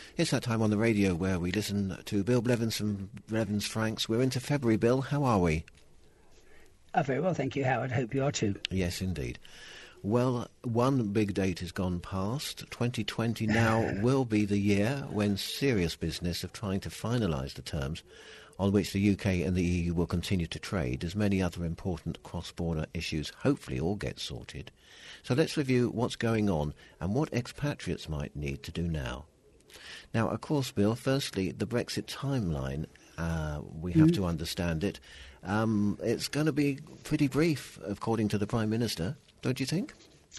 It's that time on the radio where we listen to Bill Blevins from Blevins Franks. We're into February, Bill. How are we? Very well, thank you, Howard. Hope you are too. Yes, indeed. Well, one big date has gone past. 2020 now will be the year when serious business of trying to finalise the terms on which the UK and the EU will continue to trade, as many other important cross-border issues hopefully all get sorted. So let's review what's going on and what expatriates might need to do now. Now, of course, Bill, firstly, the Brexit timeline, we have to understand it. It's going to be pretty brief, according to the Prime Minister, don't you think?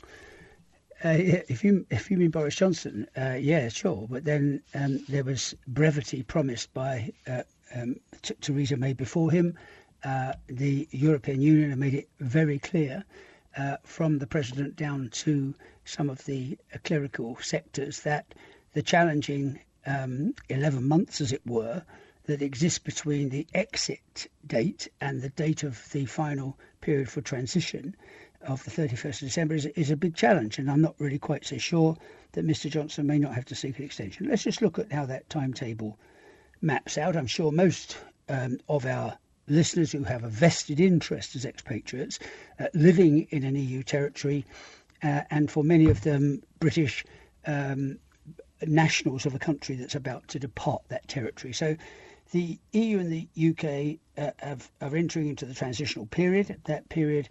If you mean Boris Johnson, yeah, sure. But then there was brevity promised by Theresa May before him. The European Union have made it very clear, from the President down to some of the clerical sectors, that the challenging 11 months, as it were, that exists between the exit date and the date of the final period for transition of the 31st of December is a big challenge, and I'm not really quite so sure that Mr Johnson may not have to seek an extension. Let's just look at how that timetable maps out. I'm sure most of our listeners who have a vested interest as expatriates living in an EU territory, and for many of them British nationals of a country that's about to depart that territory. So the EU and the UK are entering into the transitional period. That period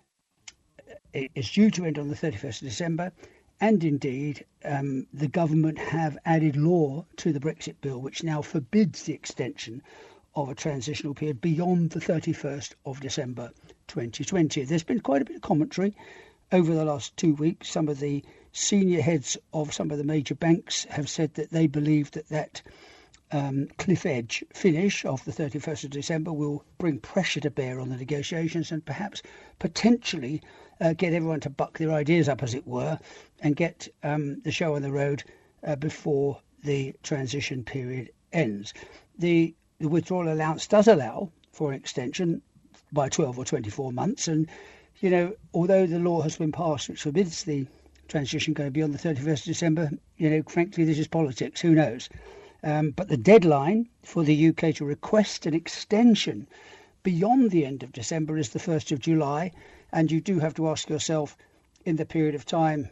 is due to end on the 31st of December. And indeed, the government have added law to the Brexit bill, which now forbids the extension of a transitional period beyond the 31st of December 2020. There's been quite a bit of commentary over the last 2 weeks. Some of the senior heads of some of the major banks have said that they believe that cliff edge finish of the 31st of December will bring pressure to bear on the negotiations and perhaps potentially get everyone to buck their ideas up, as it were, and get the show on the road before the transition period ends. The withdrawal allowance does allow for an extension by 12 or 24 months. And, you know, although the law has been passed which forbids the transition going beyond the 31st of December, you know, frankly, this is politics. Who knows? But the deadline for the UK to request an extension beyond the end of December is the 1st of July. And you do have to ask yourself, in the period of time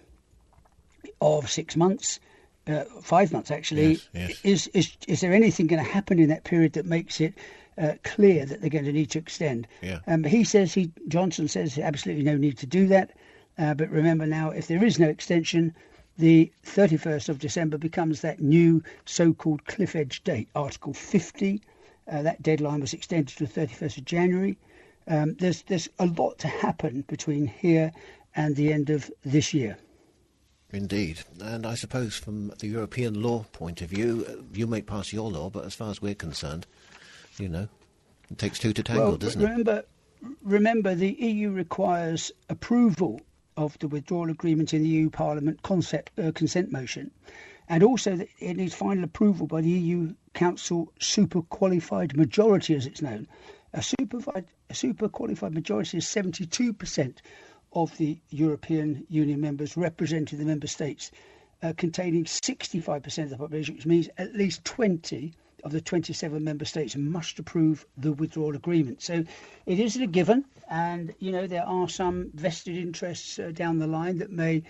of 6 months, 5 months actually, yes. Is there anything going to happen in that period that makes it clear that they're going to need to extend? Yeah. Johnson says absolutely no need to do that. But remember now, if there is no extension, the 31st of December becomes that new so-called cliff edge date. Article 50, that deadline was extended to the 31st of January. There's a lot to happen between here and the end of this year. Indeed. And I suppose from the European law point of view, you may pass your law, but as far as we're concerned, you know, it takes two to tango, doesn't it? Remember, the EU requires approval of the withdrawal agreement in the EU Parliament consent motion, and also that it needs final approval by the EU Council super qualified majority, as it's known. A super qualified majority is 72% of the European Union members representing the member states, containing 65% of the population, which means at least 20 of the 27 member states must approve the withdrawal agreement. So it isn't a given, and you know there are some vested interests down the line that may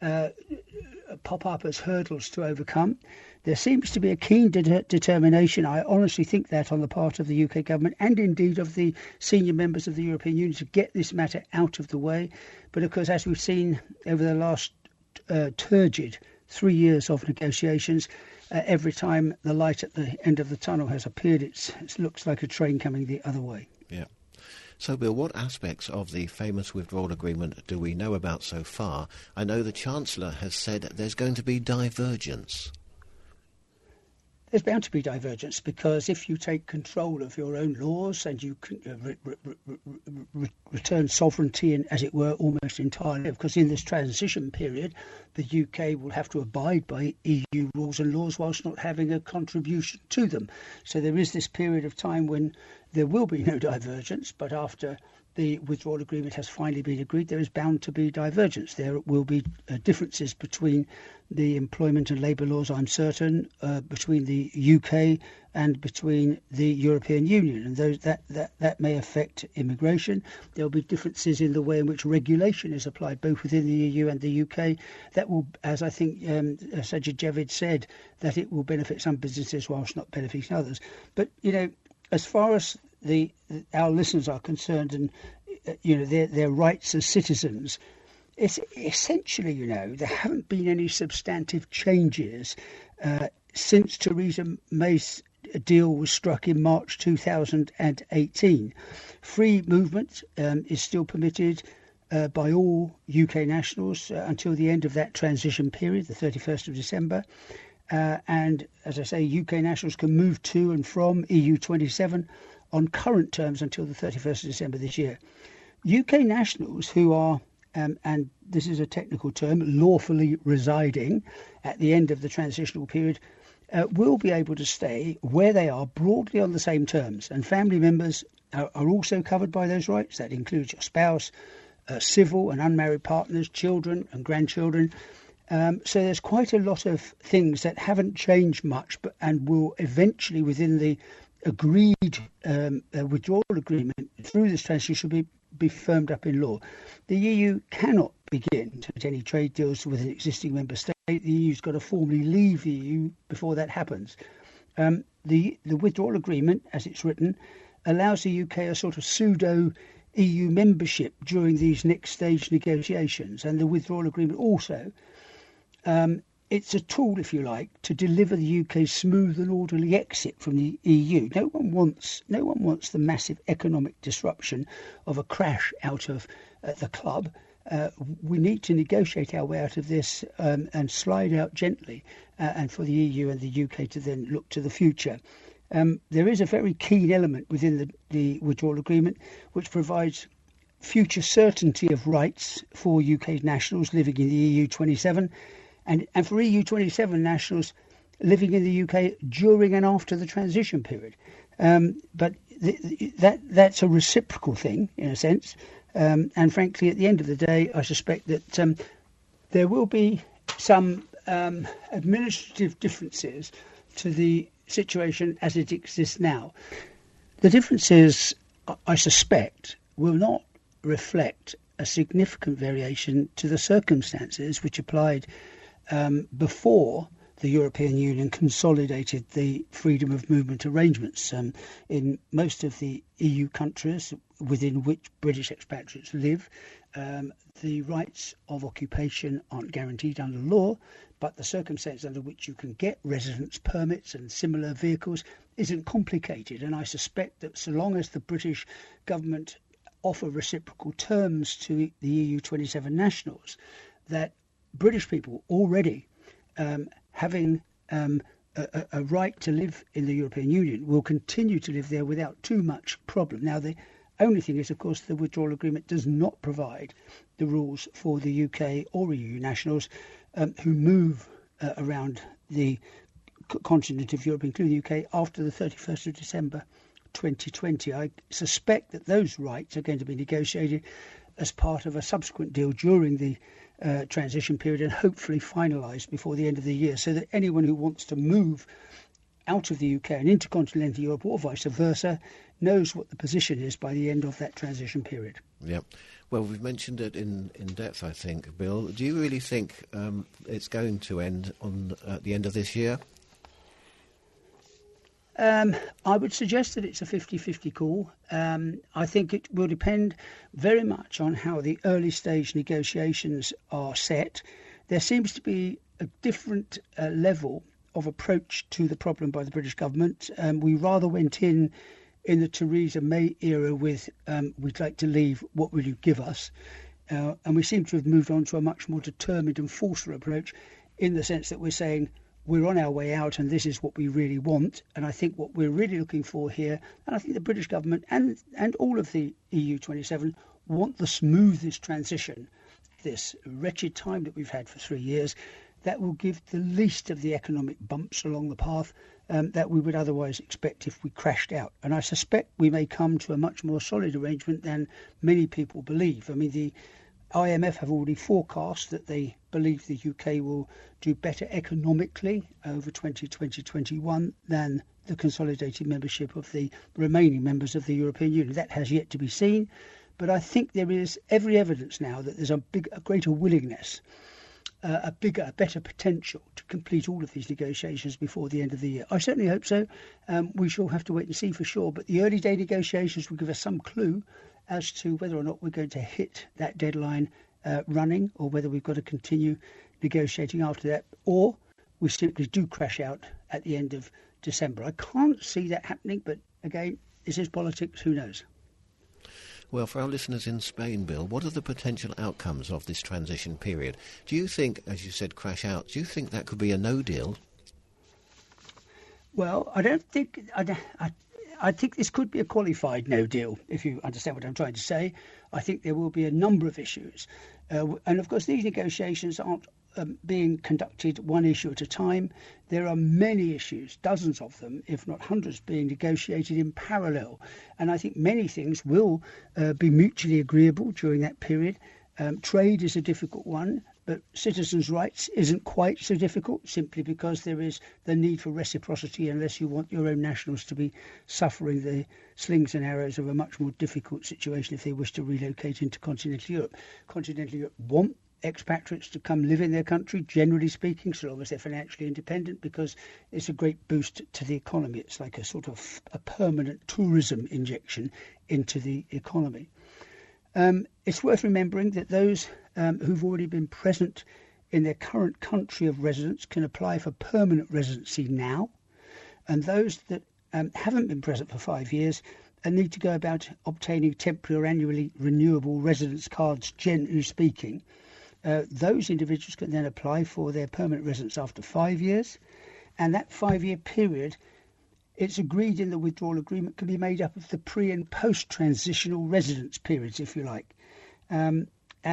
pop up as hurdles to overcome. There seems to be a keen determination, I honestly think that, on the part of the UK government and indeed of the senior members of the European Union to get this matter out of the way. But of course, as we've seen over the last turgid 3 years of negotiations, every time the light at the end of the tunnel has appeared, it looks like a train coming the other way. Yeah. So, Bill, what aspects of the famous withdrawal agreement do we know about so far? I know the Chancellor has said there's going to be divergence. There's bound to be divergence, because if you take control of your own laws and you return sovereignty, in, as it were, almost entirely, because in this transition period, the UK will have to abide by EU rules and laws whilst not having a contribution to them. So there is this period of time when there will be no divergence, but after the withdrawal agreement has finally been agreed, there is bound to be divergence. There will be differences between the employment and labour laws, I'm certain, between the UK and between the European Union, and those that may affect immigration. There will be differences in the way in which regulation is applied, both within the EU and the UK. That will, as I think Sajid Javid said, that it will benefit some businesses whilst not benefiting others. But, as far as our listeners are concerned, and their rights as citizens, it's essentially, there haven't been any substantive changes since Theresa May's deal was struck in March 2018. Free movement is still permitted by all UK nationals until the end of that transition period, the 31st of December. And as I say, UK nationals can move to and from EU27 on current terms until the 31st of December this year. UK nationals who are, and this is a technical term, lawfully residing at the end of the transitional period, will be able to stay where they are broadly on the same terms. And family members are also covered by those rights. That includes your spouse, civil and unmarried partners, children and grandchildren. So there's quite a lot of things that haven't changed much, and will eventually, within the agreed withdrawal agreement through this transition, be firmed up in law. The EU cannot begin to make any trade deals with an existing member state. The EU's got to formally leave the EU before that happens. The withdrawal agreement, as it's written, allows the UK a sort of pseudo EU membership during these next stage negotiations, and the withdrawal agreement also. It's a tool, if you like, to deliver the UK's smooth and orderly exit from the EU. No one wants the massive economic disruption of a crash out of the club. We need to negotiate our way out of this and slide out gently, and for the EU and the UK to then look to the future. There is a very keen element within the withdrawal agreement which provides future certainty of rights for UK nationals living in the EU27 and for EU27 nationals living in the UK during and after the transition period. But that's a reciprocal thing in a sense. And frankly, at the end of the day, I suspect that there will be some administrative differences to the situation as it exists now. The differences, I suspect, will not reflect a significant variation to the circumstances which applied before the European Union consolidated the freedom of movement arrangements. In most of the EU countries within which British expatriates live, the rights of occupation aren't guaranteed under law, but the circumstances under which you can get residence permits and similar vehicles isn't complicated. And I suspect that so long as the British government offer reciprocal terms to the EU27 nationals, that British people already having a right to live in the European Union will continue to live there without too much problem. Now, the only thing is, of course, the withdrawal agreement does not provide the rules for the UK or EU nationals who move around the continent of Europe, including the UK, after the 31st of December 2020. I suspect that those rights are going to be negotiated as part of a subsequent deal during the transition period and hopefully finalised before the end of the year, so that anyone who wants to move out of the UK and into continental Europe or vice versa knows what the position is by the end of that transition period. Yeah. Well, we've mentioned it in depth, I think, Bill. Do you really think it's going to end at the end of this year? I would suggest that it's a 50-50 call. I think it will depend very much on how the early stage negotiations are set. There seems to be a different level of approach to the problem by the British government. We rather went in the Theresa May era with we'd like to leave, what will you give us? And we seem to have moved on to a much more determined and forceful approach, in the sense that we're saying we're on our way out and this is what we really want. And I think what we're really looking for here, and I think the British government and all of the EU27 want the smoothest transition. This wretched time that we've had for 3 years that will give the least of the economic bumps along the path that we would otherwise expect if we crashed out. And I suspect we may come to a much more solid arrangement than many people believe. I mean, the IMF have already forecast that they believe the UK will do better economically over 2020-21 than the consolidated membership of the remaining members of the European Union. That has yet to be seen, but I think there is every evidence now that there's a greater willingness, a better potential to complete all of these negotiations before the end of the year. I certainly hope so. We shall have to wait and see for sure, but the early day negotiations will give us some clue as to whether or not we're going to hit that deadline running, or whether we've got to continue negotiating after that, or we simply do crash out at the end of December. I can't see that happening, but again, this is politics, who knows? Well, for our listeners in Spain, Bill, what are the potential outcomes of this transition period? Do you think, as you said, crash out, do you think that could be a no deal? Well, I don't think... I think this could be a qualified no deal, if you understand what I'm trying to say. I think there will be a number of issues. And of course, these negotiations aren't being conducted one issue at a time. There are many issues, dozens of them, if not hundreds, being negotiated in parallel. And I think many things will be mutually agreeable during that period. Trade is a difficult one, but citizens' rights isn't quite so difficult, simply because there is the need for reciprocity unless you want your own nationals to be suffering the slings and arrows of a much more difficult situation if they wish to relocate into continental Europe. Continental Europe want expatriates to come live in their country, generally speaking, so long as they're financially independent, because it's a great boost to the economy. It's like a sort of a permanent tourism injection into the economy. It's worth remembering that those who've already been present in their current country of residence can apply for permanent residency now, and those that haven't been present for 5 years and need to go about obtaining temporary or annually renewable residence cards, generally speaking, those individuals can then apply for their permanent residence after 5 years, and that 5-year period, it's agreed in the withdrawal agreement, can be made up of the pre- and post-transitional residence periods, if you like. And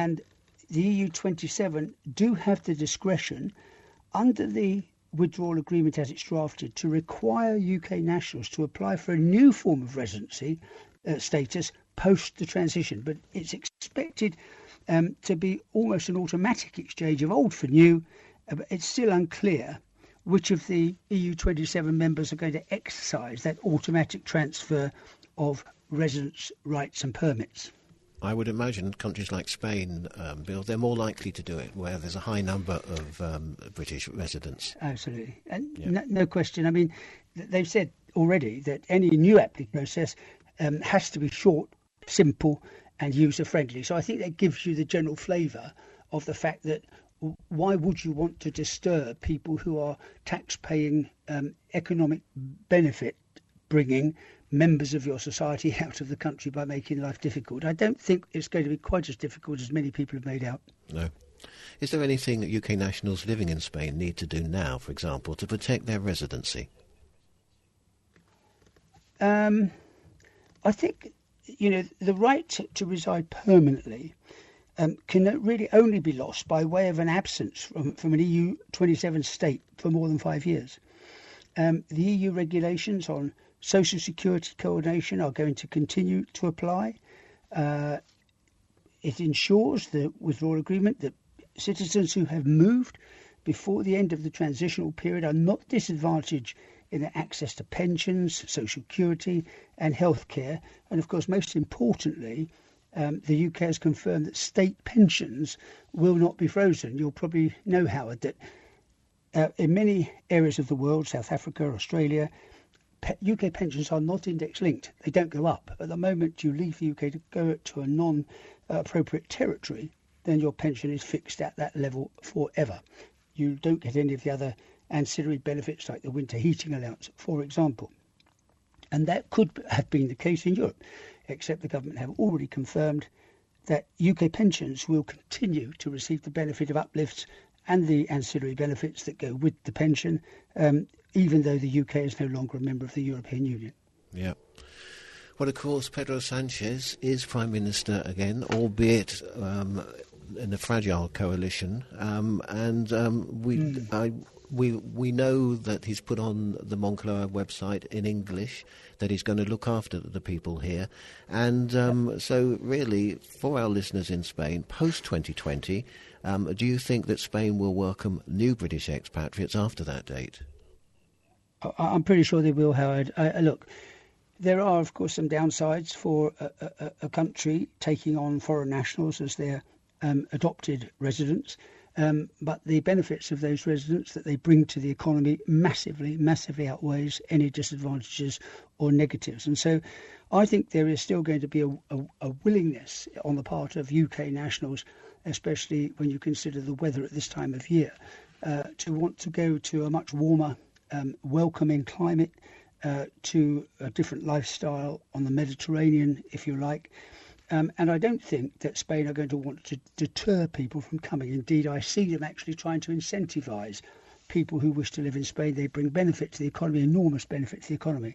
the EU27 do have the discretion, under the withdrawal agreement as it's drafted, to require UK nationals to apply for a new form of residency status post the transition. But it's expected to be almost an automatic exchange of old for new. But it's still unclear which of the EU27 members are going to exercise that automatic transfer of residence rights and permits. I would imagine countries like Spain, Bill, they're more likely to do it, where there's a high number of British residents. Absolutely. And no question. I mean, they've said already that any new application process has to be short, simple and user-friendly. So I think that gives you the general flavour of the fact that why would you want to disturb people who are tax-paying, economic benefit-bringing members of your society out of the country by making life difficult? I don't think it's going to be quite as difficult as many people have made out. No. Is there anything that UK nationals living in Spain need to do now, for example, to protect their residency? I think, the right to reside permanently can really only be lost by way of an absence from an EU 27 state for more than 5 years. The EU regulations on social security coordination are going to continue to apply. It ensures the withdrawal agreement that citizens who have moved before the end of the transitional period are not disadvantaged in their access to pensions, social security and healthcare. And of course, most importantly, the UK has confirmed that state pensions will not be frozen. You'll probably know, Howard, that in many areas of the world, South Africa, Australia, UK pensions are not index linked. They don't go up. At the moment you leave the UK to go to a non-appropriate territory, then your pension is fixed at that level forever. You don't get any of the other ancillary benefits like the winter heating allowance, for example. And that could have been the case in Europe, except the government have already confirmed that UK pensions will continue to receive the benefit of uplifts and the ancillary benefits that go with the pension, even though the UK is no longer a member of the European Union. Yeah. Well, of course, Pedro Sanchez is Prime Minister again, albeit in a fragile coalition, we know that he's put on the Moncloa website in English that he's going to look after the people here. And so really, for our listeners in Spain, post-2020, do you think that Spain will welcome new British expatriates after that date? I'm pretty sure they will, Howard. Look, there are, of course, some downsides for a country taking on foreign nationals as their adopted residents. But the benefits of those residents that they bring to the economy massively outweighs any disadvantages or negatives. And so I think there is still going to be a willingness on the part of UK nationals, especially when you consider the weather at this time of year, to want to go to a much warmer, welcoming climate, to a different lifestyle on the Mediterranean, if you like. And I don't think that Spain are going to want to deter people from coming. Indeed, I see them actually trying to incentivise people who wish to live in Spain. They bring benefit to the economy, enormous benefit to the economy.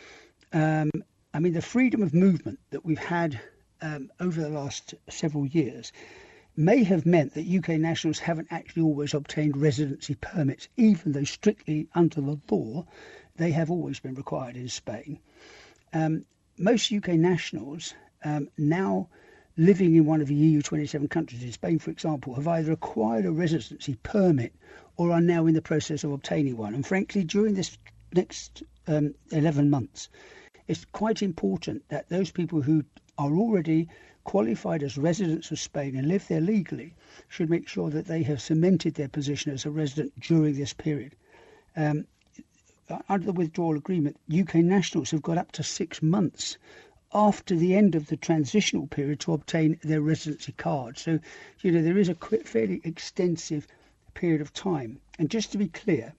I mean, the freedom of movement that we've had over the last several years may have meant that UK nationals haven't actually always obtained residency permits, even though strictly under the law, they have always been required in Spain. Most UK nationals now living in one of the EU 27 countries, in Spain, for example, have either acquired a residency permit or are now in the process of obtaining one. And frankly, during this next 11 months, it's quite important that those people who are already qualified as residents of Spain and live there legally should make sure that they have cemented their position as a resident during this period. Under the withdrawal agreement, UK nationals have got up to 6 months after the end of the transitional period to obtain their residency card. So, there is a fairly extensive period of time. And just to be clear,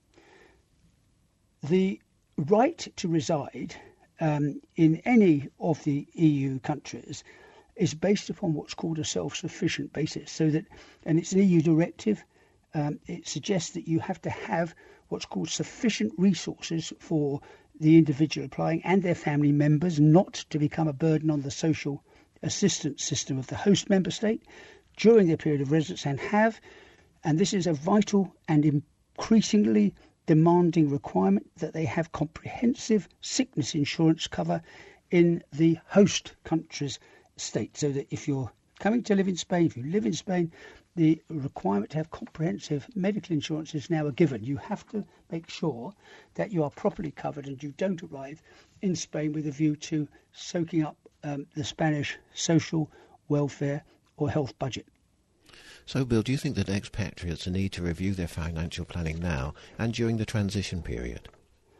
the right to reside in any of the EU countries is based upon what's called a self-sufficient basis. And it's an EU directive. It suggests that you have to have what's called sufficient resources for the individual applying and their family members not to become a burden on the social assistance system of the host member state during their period of residence, and this is a vital and increasingly demanding requirement, that they have comprehensive sickness insurance cover in the host country's state, so that if you're coming to live in Spain, if you live in Spain, the requirement to have comprehensive medical insurance is now a given. You have to make sure that you are properly covered and you don't arrive in Spain with a view to soaking up the Spanish social, welfare or health budget. So, Bill, do you think that expatriates need to review their financial planning now and during the transition period?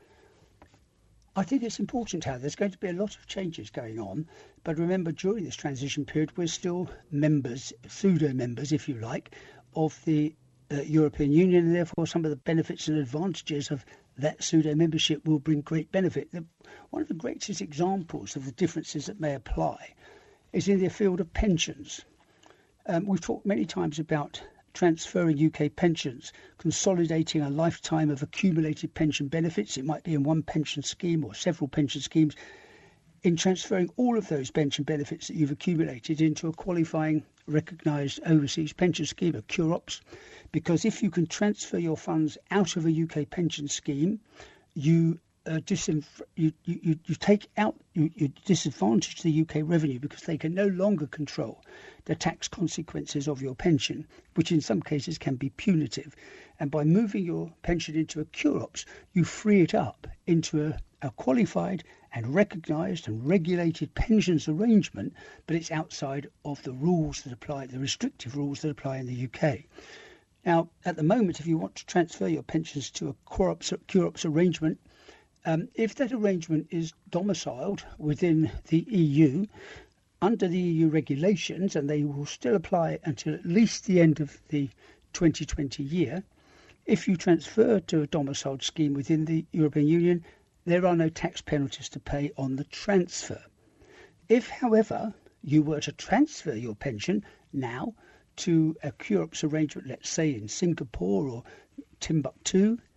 I think it's important how there's going to be a lot of changes going on, but remember, during this transition period, we're still members, pseudo-members, if you like, of the European Union, and therefore some of the benefits and advantages of that pseudo-membership will bring great benefit. One of the greatest examples of the differences that may apply is in the field of pensions. We've talked many times about transferring UK pensions, consolidating a lifetime of accumulated pension benefits. It might be in one pension scheme or several pension schemes, in transferring all of those pension benefits that you've accumulated into a qualifying recognised overseas pension scheme, a CUROPS, because if you can transfer your funds out of a UK pension scheme, you disadvantage the UK revenue, because they can no longer control the tax consequences of your pension, which in some cases can be punitive. And by moving your pension into a CUROPS, you free it up into a qualified and recognised and regulated pensions arrangement, but it's outside of the rules that apply, the restrictive rules that apply in the UK. Now, at the moment, if you want to transfer your pensions to a CUROPS arrangement, if that arrangement is domiciled within the EU, under the EU regulations, and they will still apply until at least the end of the 2020 year, if you transfer to a domiciled scheme within the European Union, there are no tax penalties to pay on the transfer. If, however, you were to transfer your pension now to a CUROPS arrangement, let's say in Singapore or Timbuktu,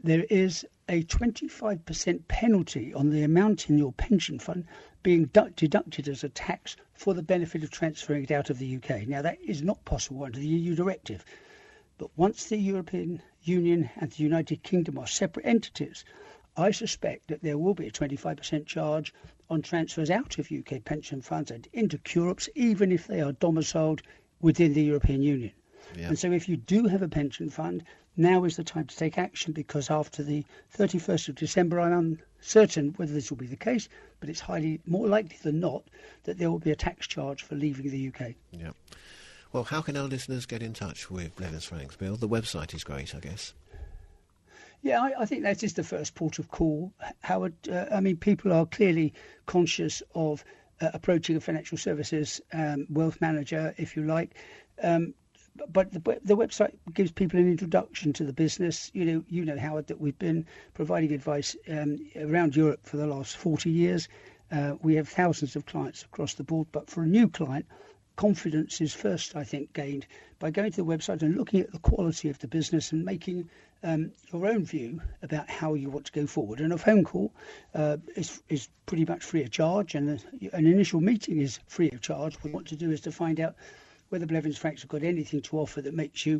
there is a 25% penalty on the amount in your pension fund being deducted as a tax for the benefit of transferring it out of the UK. Now, that is not possible under the EU directive. But once the European Union and the United Kingdom are separate entities, I suspect that there will be a 25% charge on transfers out of UK pension funds and into CUROPs, even if they are domiciled within the European Union. Yeah. And so if you do have a pension fund, now is the time to take action, because after the 31st of December, I'm uncertain whether this will be the case, but it's highly more likely than not that there will be a tax charge for leaving the UK. Yeah. Well, how can our listeners get in touch with Blevins Franks, Bill? The website is great, I guess. Yeah, I think that is the first port of call, Howard. People are clearly conscious of approaching a financial services wealth manager, if you like. But the website gives people an introduction to the business. You know, Howard, that we've been providing advice around Europe for the last 40 years. We have thousands of clients across the board. But for a new client, confidence is first, I think, gained by going to the website and looking at the quality of the business and making your own view about how you want to go forward. And a phone call is pretty much free of charge, and an initial meeting is free of charge. What we want to do is to find out whether Blevins Franks have got anything to offer that makes you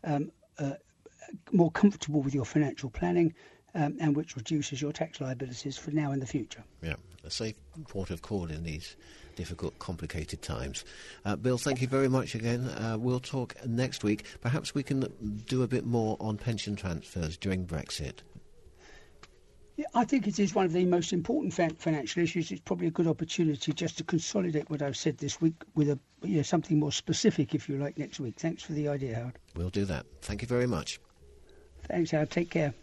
more comfortable with your financial planning and which reduces your tax liabilities for now and the future. Yeah, a safe port of call in these difficult, complicated times. Bill, thank you very much again. We'll talk next week. Perhaps we can do a bit more on pension transfers during Brexit. Yeah, I think it is one of the most important financial issues. It's probably a good opportunity just to consolidate what I've said this week with something more specific, if you like, next week. Thanks for the idea, Howard. We'll do that. Thank you very much. Thanks, Howard. Take care.